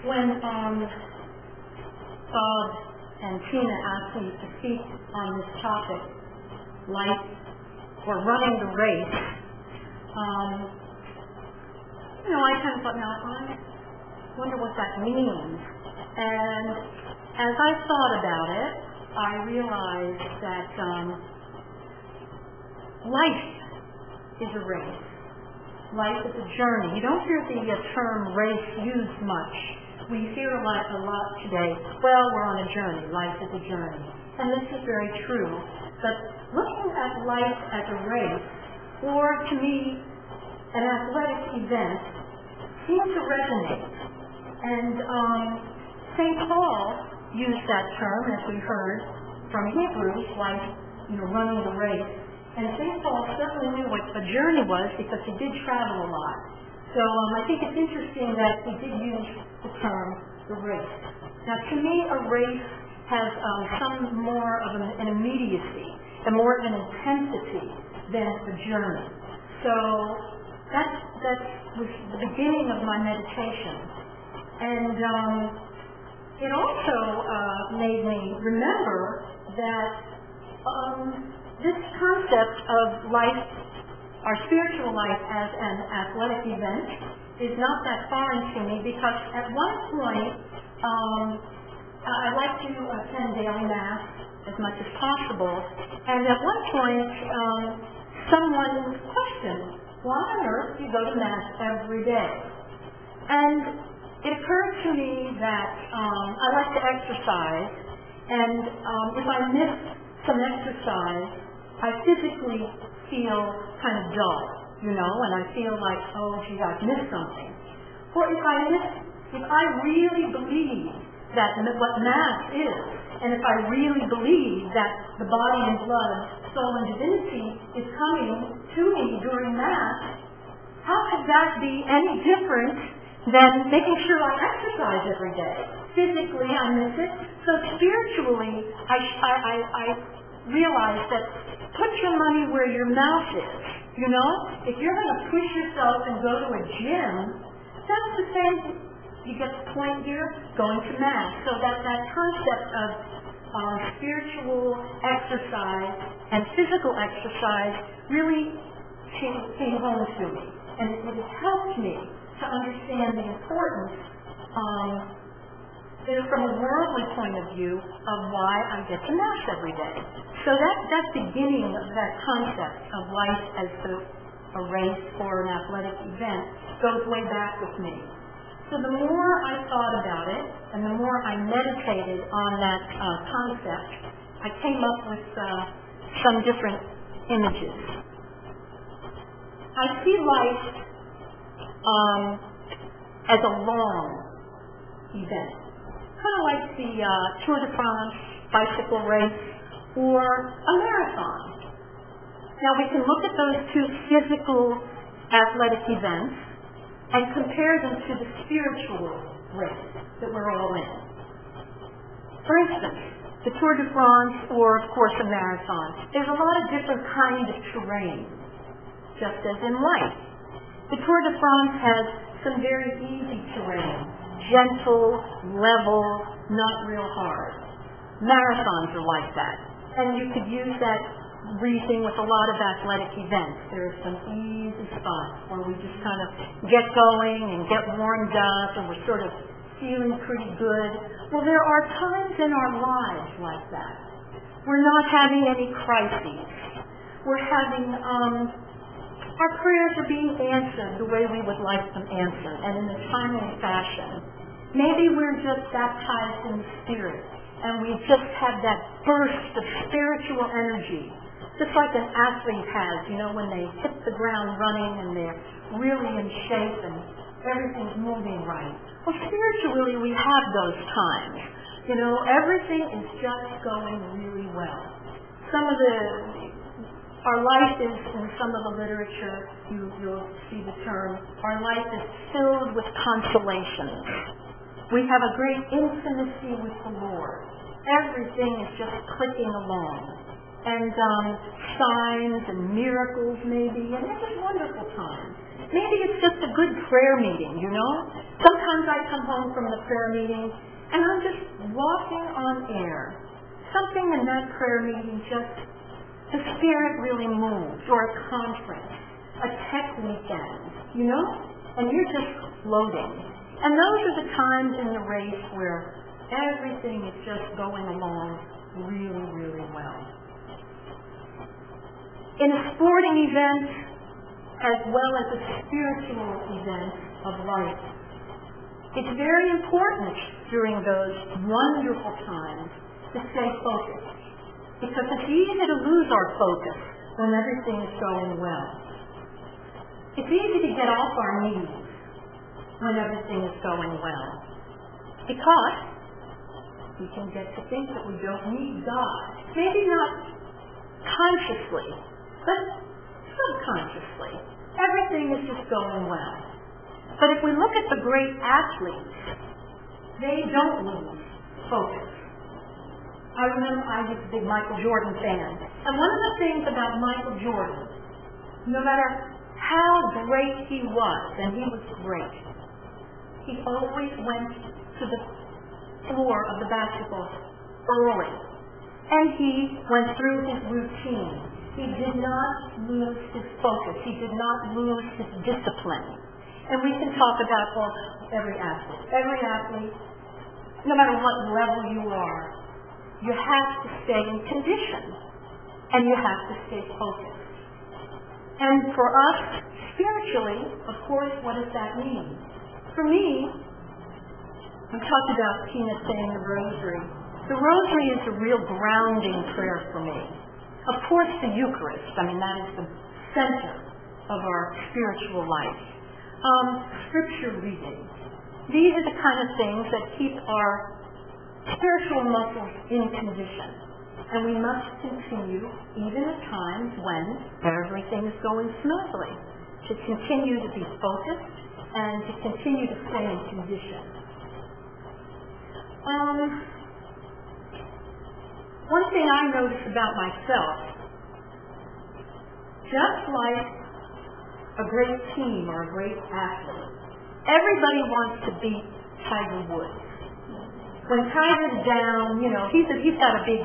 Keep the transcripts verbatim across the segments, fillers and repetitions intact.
when um, Bob and Tina asked me to speak on this topic, life or running the race, um, you know, I kind of thought, now, I wonder what that means. And as I thought about it, I realized that um, life is a race. Life is a journey. You don't hear the uh, term race used much. We hear a lot, a lot today, well, we're on a journey. Life is a journey. And this is very true. But looking at life as a race, or to me, an athletic event, seems to resonate. And um, Saint Paul used that term, as we heard, from Hebrews, like, you know, running the race. And Saint Paul certainly knew what a journey was because he did travel a lot. So um, I think it's interesting that he did use the term the race. Now, to me, a race has um, some more of an, an immediacy and more of an intensity than a journey. So that that was the beginning of my meditation, and um, it also uh, made me remember that um, this concept of life, our spiritual life as an athletic event, is not that foreign to me because at one point um, I like to attend daily Mass as much as possible, and at one point um, someone questioned, why on earth do you go to Mass every day? And it occurred to me that um, I like to exercise, and um, if I miss some exercise, I physically feel kind of dull, you know, and I feel like, oh, gee, I've missed something. Or if I miss, if I really believe that what Mass is, and if I really believe that the body and blood, soul and divinity is coming to me during Mass, how could that be any different than making sure I exercise every day? Physically, I miss it. So spiritually, I, I, I, I realize that put your money where your mouth is. You know, if you're going to push yourself and go to a gym, that's the same. You get the point here, going to Mass. So that, that concept of uh, spiritual exercise and physical exercise really came, came home to me. And it, it helped me to understand the importance um, from a worldly point of view of why I get to Mass every day. So that, that beginning of that concept of life as a, a race or an athletic event goes way back with me. So the more I thought about it, and the more I meditated on that uh, concept, I came up with uh, some different images. I see life um, as a long event, kind of like the uh, Tour de France bicycle race or a marathon. Now we can look at those two physical athletic events and compare them to the spiritual race that we're all in. For instance, the Tour de France or, of course, a marathon. There's a lot of different kinds of terrain, just as in life. The Tour de France has some very easy terrain, gentle, level, not real hard. Marathons are like that. And you could use that reasoning with a lot of athletic events. There are some easy spots where we just kind of get going and get warmed up and we're sort of feeling pretty good. Well, there are times in our lives like that. We're not having any crises. We're having, um, our prayers are being answered the way we would like them answered and in a timely fashion. Maybe we're just baptized in the Spirit and we just had that burst of spiritual energy. Just like an athlete has, you know, when they hit the ground running and they're really in shape and everything's moving right. Well, spiritually, we have those times. You know, everything is just going really well. Some of the, our life is, in some of the literature, you, you'll see the term, our life is filled with consolations. We have a great intimacy with the Lord. Everything is just clicking along. And um, signs and miracles maybe, and it's just wonderful times. Maybe it's just a good prayer meeting, you know? Sometimes I come home from the prayer meeting and I'm just walking on air. Something in that prayer meeting just, the spirit really moves, or a conference, a tech weekend, you know? And you're just floating. And those are the times in the race where everything is just going along really, really well. In a sporting event, as well as a spiritual event of life, it's very important during those wonderful times to stay focused. Because it's easy to lose our focus when everything is going well. It's easy to get off our knees when everything is going well. Because we can get to think that we don't need God. Maybe not consciously, but subconsciously. Everything is just going well. But if we look at the great athletes, they don't lose focus. I remember I was a big Michael Jordan fan. And one of the things about Michael Jordan, no matter how great he was, and he was great, he always went to the floor of the basketball early. And he went through his routine. He did not lose his focus. He did not lose his discipline. And we can talk about well, every athlete. Every athlete, no matter what level you are, you have to stay in condition. And you have to stay focused. And for us, spiritually, of course, what does that mean? For me, we talked about Tina saying the rosary. The rosary is a real grounding prayer for me. Of course, the Eucharist, I mean, that is the center of our spiritual life. Um, scripture reading. These are the kind of things that keep our spiritual muscles in condition. And we must continue, even at times when everything is going smoothly, to continue to be focused and to continue to stay in condition. Um, one thing I notice about myself, just like a great team or a great athlete, everybody wants to beat Tiger Woods. When Tiger's down, you know, he's, a, he's got a big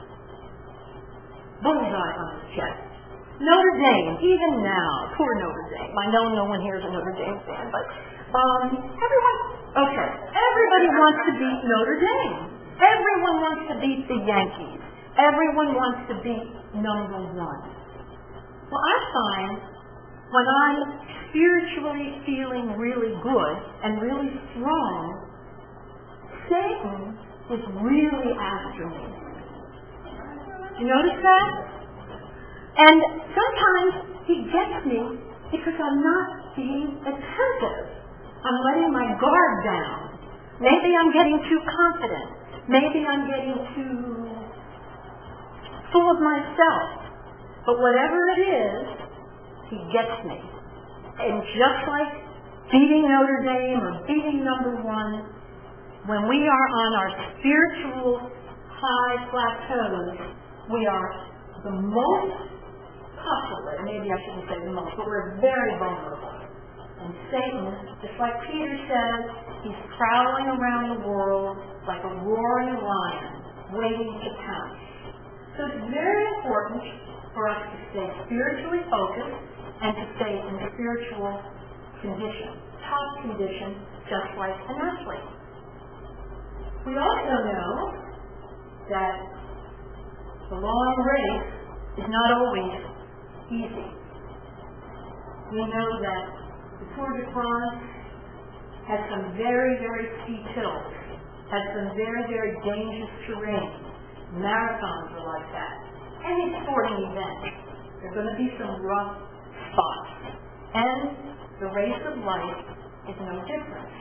bullseye on his chest. Notre Dame, even now, poor Notre Dame. I know no one here is a Notre Dame fan, but um, everyone, okay, everybody wants to beat Notre Dame. Everyone wants to beat the Yankees. Everyone wants to beat number one. Well, I find when I'm spiritually feeling really good and really strong, Satan is really after me. You notice that? And sometimes he gets me because I'm not being attentive. I'm letting my guard down. Maybe I'm getting too confident. Maybe I'm getting too full of myself. But whatever it is, he gets me. And just like beating Notre Dame or beating number one, when we are on our spiritual high plateaus, we are the most possible, maybe I shouldn't say the most, but we're very vulnerable. And Satan, just like Peter says, he's prowling around the world like a roaring lion, waiting to pounce. So it's very important for us to stay spiritually focused and to stay in spiritual condition, top condition, just like an athlete. We also know that the long race is not always easy. We know that the Tour de France has some very, very steep hills, has some very, very dangerous terrain. Marathons are like that. Any sporting event, there are going to be some rough spots. And the race of life is no different.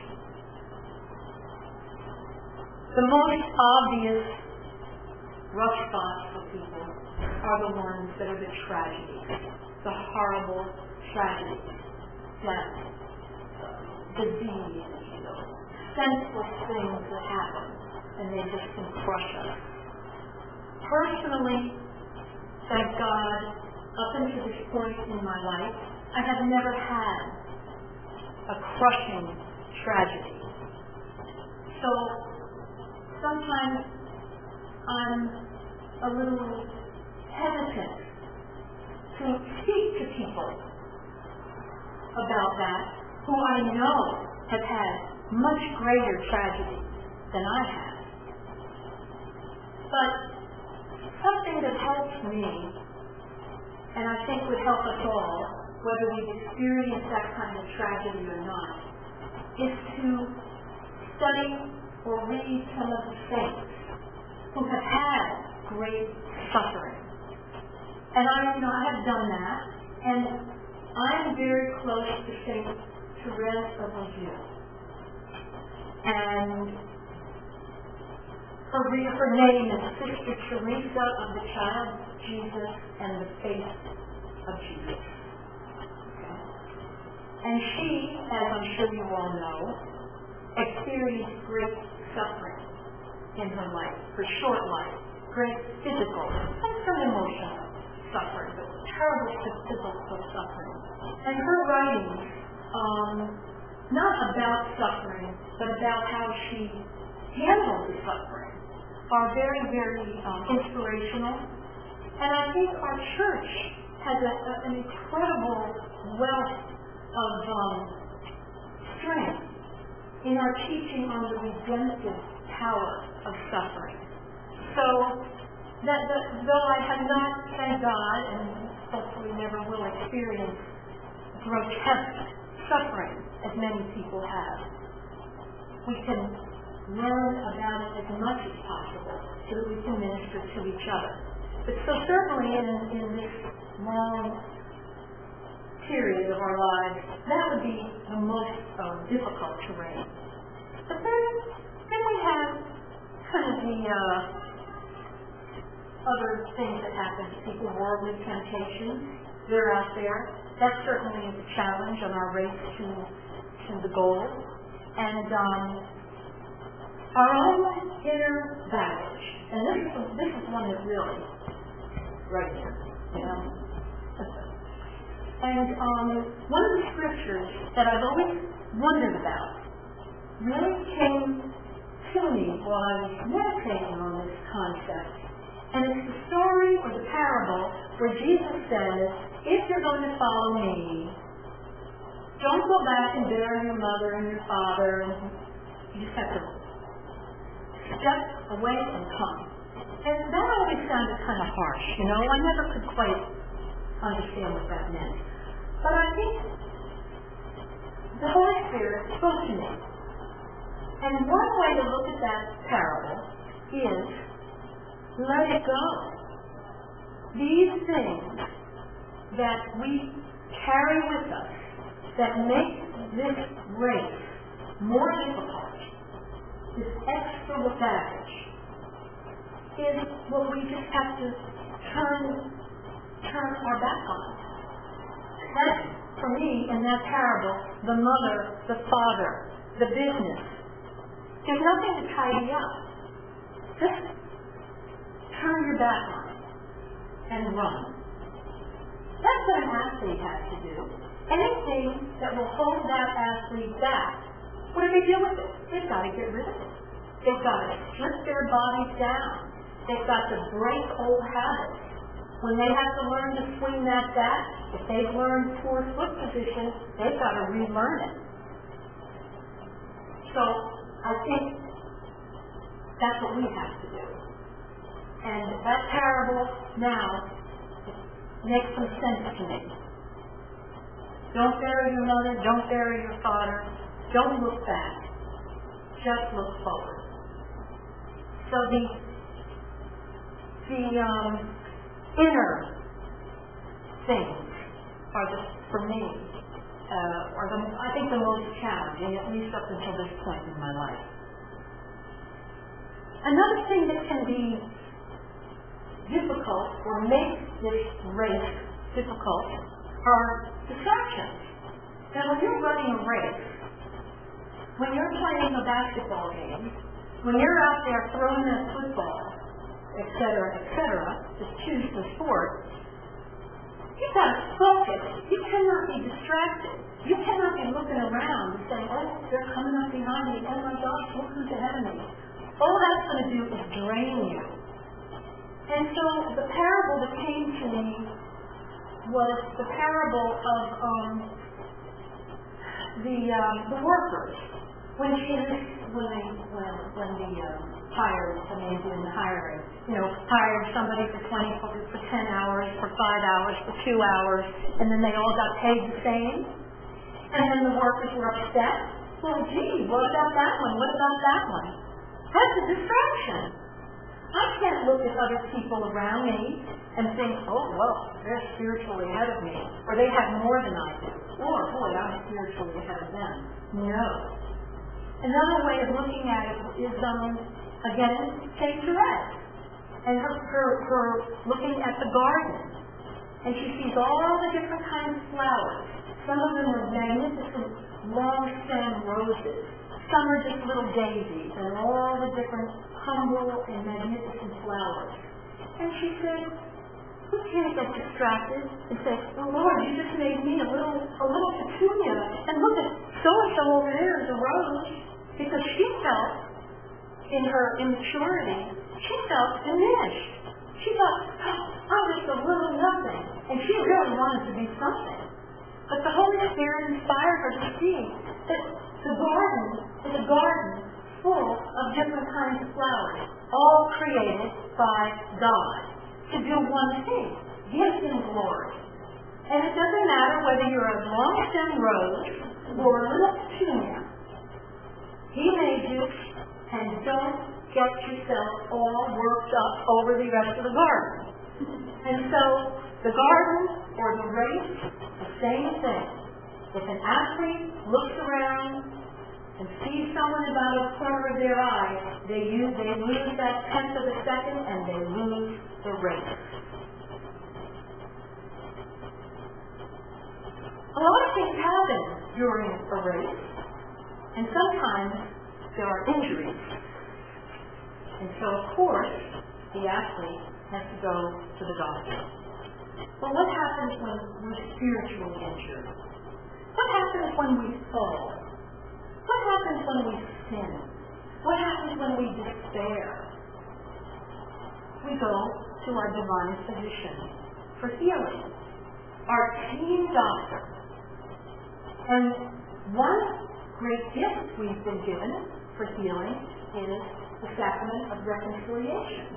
The most obvious rough spots for people are the ones that are the tragedies, the horrible tragedies, death, disease, senseless things that happen, and they just can crush us. Personally, thank God, up until this point in my life, I have never had a crushing tragedy. So sometimes I'm a little hesitant to speak to people about that who I know have had much greater tragedy than I have. But something that helps me, and I think would help us all, whether we've experienced that kind of tragedy or not, is to study or read some of the saints who have had great suffering. And I, you know, I have done that, and I'm very close to Saint Therese of Lisieux. And her, her name is Sister Teresa of the Child Jesus and the Faith of Jesus. Okay. And she, as I'm sure you all know, experienced great suffering in her life, her short life, great physical and some emotional suffering, but terrible physical suffering. And her writings, um, not about suffering, but about how she handled the suffering, are very, very um, inspirational. And I think our church has a, a, an incredible wealth of um, strength in our teaching on the redemptive power of suffering. So, that, that, though I have not, thank God, and hopefully never will experience grotesque suffering as many people have, we can learn about it as much as possible so that we can minister to each other. But so certainly in, in this long period of our lives, that would be the most um, difficult terrain. But then, then we have kind of the uh, other things that happen to people, worldly temptations. They're out there. That certainly is a challenge on our race to to the goal. And um, our own inner baggage. And this is this is one that really, right here, you know. And um, one of the scriptures that I've always wondered about really came to me while I was meditating on this concept. And it's the story or the parable where Jesus says, if you're going to follow me, don't go back and bury your mother and your father. And you just have to step away and come. And that always sounded kind of harsh, you know. I never could quite understand what that meant. But I think the Holy Spirit spoke to me. And one way to look at that parable is let it go. These things that we carry with us that make this race more difficult, this extra baggage, is what we just have to turn turn our back on. That's, for me, in that parable, the mother, the father, the business. There's nothing to tidy up. Just turn your back on it and run. That's what an athlete has to do. Anything that will hold that athlete back, what do they do with it? They've got to get rid of it. They've got to strip their bodies down. They've got to break old habits. When they have to learn to swing that bat, if they've learned poor foot position, they've got to relearn it. So I think that's what we have to do. And that parable now makes some sense to me. Don't bury your mother, don't bury your father, don't look back. Just look forward. So the the um, inner things are the, for me, uh, are the, I think the most challenging, at least up until this point in my life. Another thing that can be difficult or make this race difficult are distractions. Now, when you're running a race, when you're playing a basketball game, when you're out there throwing a football, et cetera, et cetera, just choose the sport, You've got to focus. You cannot be distracted. You cannot be looking around and saying, oh, they're coming up behind me. Oh my gosh, look who's ahead of me. All that's going to do is drain you. And so the parable that came to me was the parable of um, the um, the workers. When she when they when when the uh, hired when they doing the hiring, you know, hired somebody for twenty for, for ten hours, for five hours, for two hours, and then they all got paid the same. And then the workers were upset. Well, gee, what about that one? What about that one? That's a distraction. I can't look at other people around me and think, oh, well, they're spiritually ahead of me, or they have more than I do, or, boy, I'm spiritually ahead of them. No. Another way of looking at it is, um, again, take Therese, and her, her, her looking at the garden, and she sees all the different kinds of flowers. Some of them are magnificent long-stem roses. Some are just little daisies, and all the different humble and magnificent flowers. And she said, we can't get distracted and say, oh Lord, you just made me a little a little petunia, and look at so-and-so over there is a rose. Because she felt, in her immaturity, she felt diminished. She thought, oh, I'm just a little nothing. And she really wanted to be something. But the Holy Spirit inspired her to see that the garden is a garden full of different kinds of flowers, all created by God to do one thing, give Him glory. And it doesn't matter whether you're a long-stem rose or a little petunia. He made you, and don't get yourself all worked up over the rest of the garden. And so, the garden or the race, the same thing. If an athlete looks around and sees someone about a corner of their eye, they use, they lose that tenth of a second and they lose the race. A lot of things happen during a race, and sometimes there are injuries. And so, of course, the athlete has to go to the doctor. But what happens when we're spiritually injured? What happens when we fall? What happens when we sin? What happens when we despair? We go to our divine physician for healing, our team doctor. And one great gift we've been given for healing is the sacrament of reconciliation.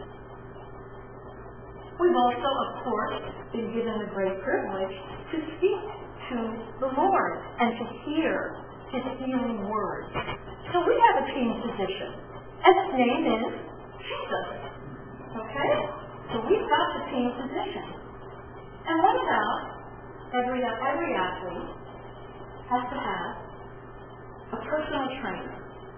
We've also, of course, been given the great privilege to speak to the Lord and to hear His healing words. So we have a team physician, and his name is Jesus. Okay? So we've got the team physician. And what about every, every athlete has to have a personal trainer.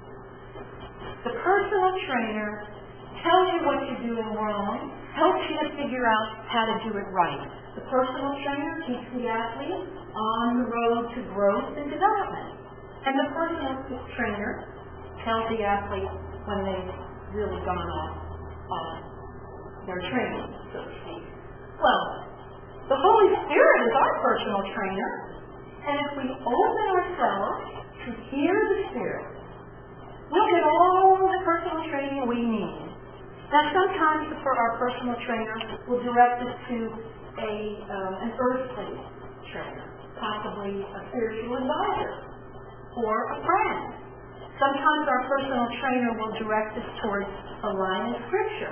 The personal trainer tells you what you're doing wrong, helps you to figure out how to do it right. The personal trainer keeps the athlete on the road to growth and development. And the personal trainer tells the athlete when they've really gone off on their training, so to speak. Well, the Holy Spirit is our personal trainer, and if we open ourselves to hear the Spirit, we'll get all the personal training we need. Now, sometimes for our personal trainer will direct us to a um, an earthly trainer, possibly a spiritual advisor or a friend. Sometimes our personal trainer will direct us towards a line of Scripture.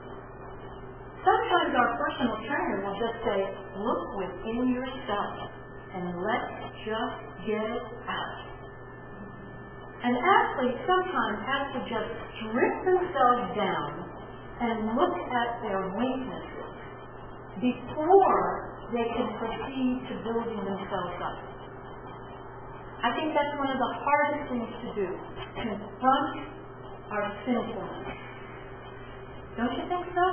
Sometimes our personal trainer will just say, look within yourself and let's just get it out. An athlete sometimes has to just strip themselves down and look at their weaknesses before they can proceed to building themselves up. I think that's one of the hardest things to do, confront our sinfulness. Don't you think so?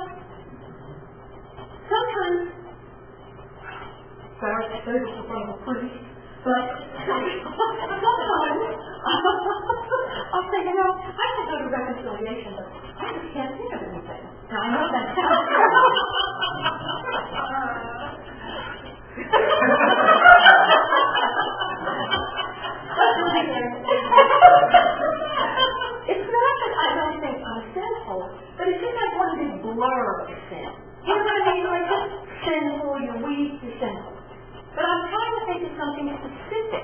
Sometimes, sorry to say this in front of a priest, but sometimes I'll say, you know, I can go to reconciliation, but I just can't think of anything. Now, I know that sounds blur of sin. You know what I mean? Like, just sinful, you're weak, you're sinful. But I'm trying to think of something specific.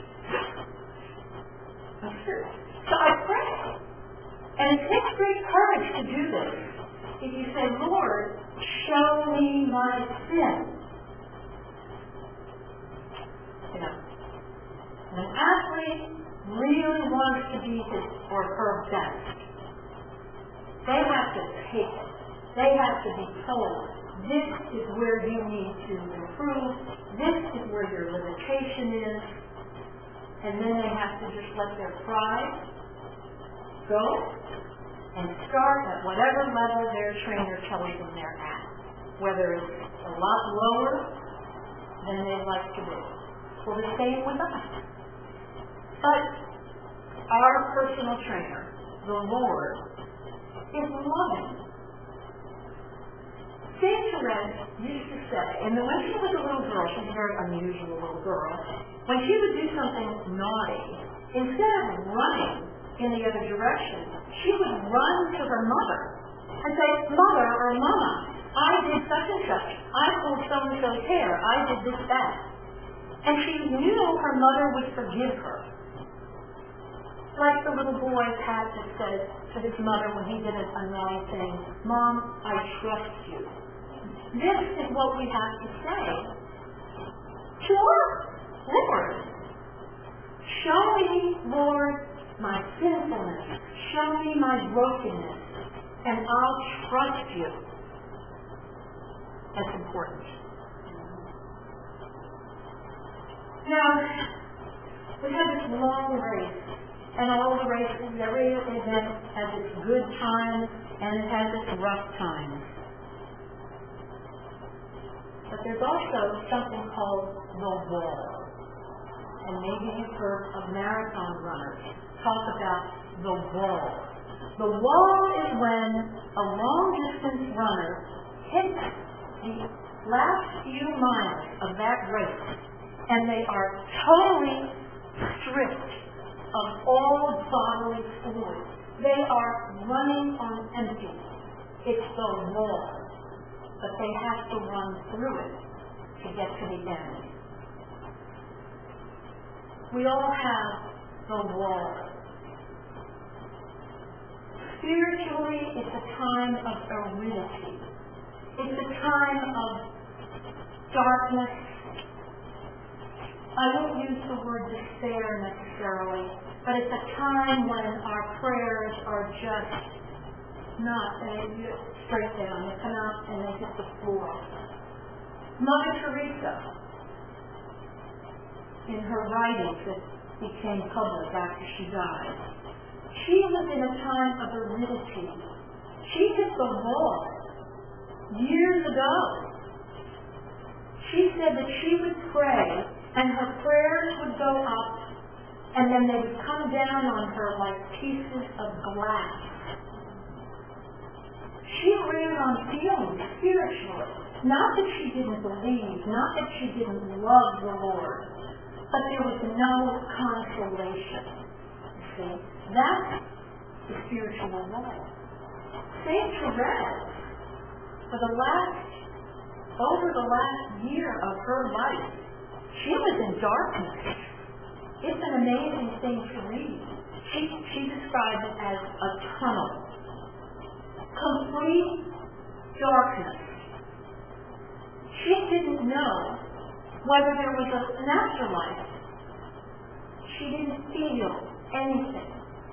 I'm serious. So I pray. And it takes great courage to do this. If you say, Lord, show me my sin. You know, when an athlete really wants to be his or her best, they have to take it. They have to be told, this is where you need to improve, this is where your limitation is, and then they have to just let their pride go and start at whatever level their trainer tells them they're at, whether it's a lot lower than they'd like to be. Well, the same with us. But our personal trainer, the Lord, is loving. Saint Therese used to say, and when she was a little girl, she was a very unusual little girl, when she would do something naughty, instead of running in the other direction, she would run to her mother and say, Mother or Mama, I did such and such. I pulled so-and-so's hair. I did this, that. And she knew her mother would forgive her. Like the little boy Pat that said to his mother when he did a naughty thing, Mom, I trust you. This is what we have to say to our Lord. Show me, Lord, my sinfulness. Show me my brokenness, and I'll trust you. That's important. Now, we have this long race, and all the races, every event has its good times, and it has its rough times. But there's also something called the wall. And maybe you've heard of marathon runners talk about the wall. The wall is when a long-distance runner hits the last few miles of that race, and they are totally stripped of all bodily fluid. They are running on empty. It's the wall. But they have to run through it to get to the end. We all have the wall. Spiritually, it's a time of aridity. It's a time of darkness. I won't use the word despair necessarily, but it's a time when our prayers are just not they straight down. They come out and they hit the floor. Mother Teresa, in her writings that became public after she died, she was in a time of aridity. She hit the wall years ago. She said that she would pray, and her prayers would go up, and then they would come down on her like pieces of glass. She ran on feelings spiritually. Not that she didn't believe, not that she didn't love the Lord, but there was no consolation. You see? That's the spiritual wall. Saint Therese, for the last, over the last year of her life, she was in darkness. It's an amazing thing to read. She, she described it as a tunnel. Complete darkness. She didn't know whether there was an afterlife. She didn't feel anything.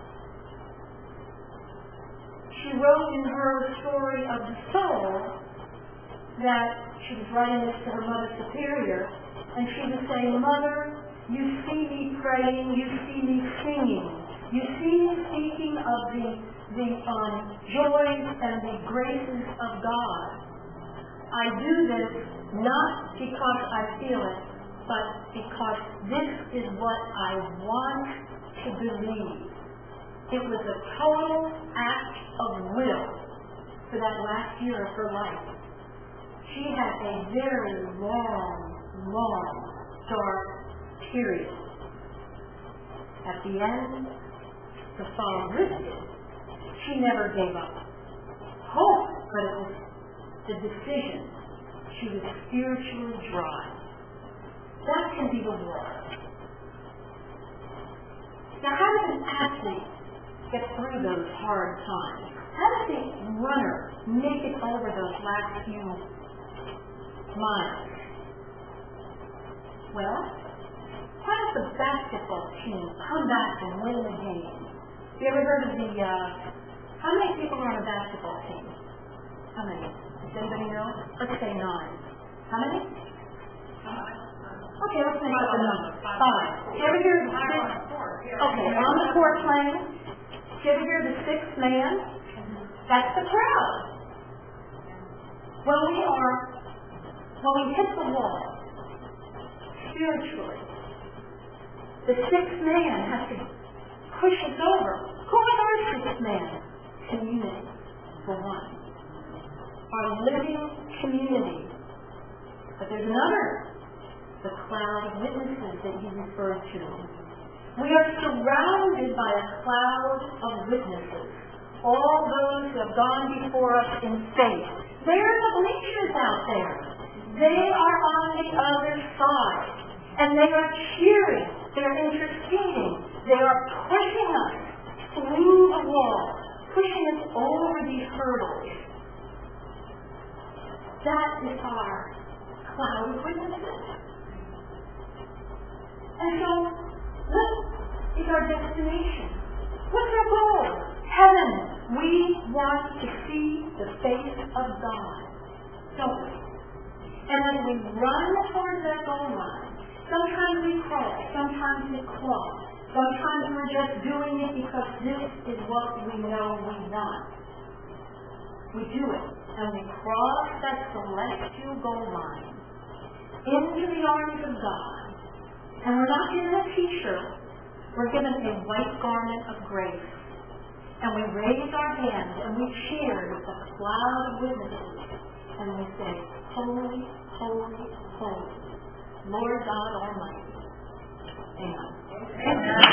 She wrote in her story of the soul that she was writing this to her Mother Superior, and she was saying, Mother, you see me praying, you see me singing, you see me speaking of the, the um, joys and the graces of God. I do this not because I feel it, but because this is what I want to believe. It was a total act of will for that last year of her life. She had a very long, long, dark period. At the end, the fall lifted. She never gave up. Hope but it was the decision. She was spiritually dry. That can be the water. Now, how does an athlete get through those hard times? How does a runner make it over those last few miles? Well, how does the basketball team come back and win the game? You ever heard of the, uh, how many people are on a basketball team? How many? Does anybody know? Let's say nine. How many? Okay, let's make up the number. Five. Did you ever hear of the sixth? Okay, on the court playing. Did you ever hear of the sixth man? That's the crowd. When we are, when we hit the wall, spiritually, the sixth man has to push us over. Who is our sixth man? Community, for one. Our living community. But there's another, the cloud of witnesses that he referred to. We are surrounded by a cloud of witnesses. All those who have gone before us in faith. They are the bleachers out there. They are on the other side. And they are cheering. They are interceding. They are pushing us through the wall. Pushing us over these hurdles. That is our cloud of witnesses. And so, what is our destination? What's our goal? Heaven. We want to see the face of God, don't we? And when we run towards that goal line, sometimes we crawl, sometimes we claw, sometimes we're just doing it because this is what we know we want. We do it, and we cross that celestial goal line into the arms of God. And we're not given a t-shirt, we're given a white garment of grace. And we raise our hands and we cheer with a cloud of witnesses. And we say, holy, holy, holy, Lord God Almighty. Amen. Amen.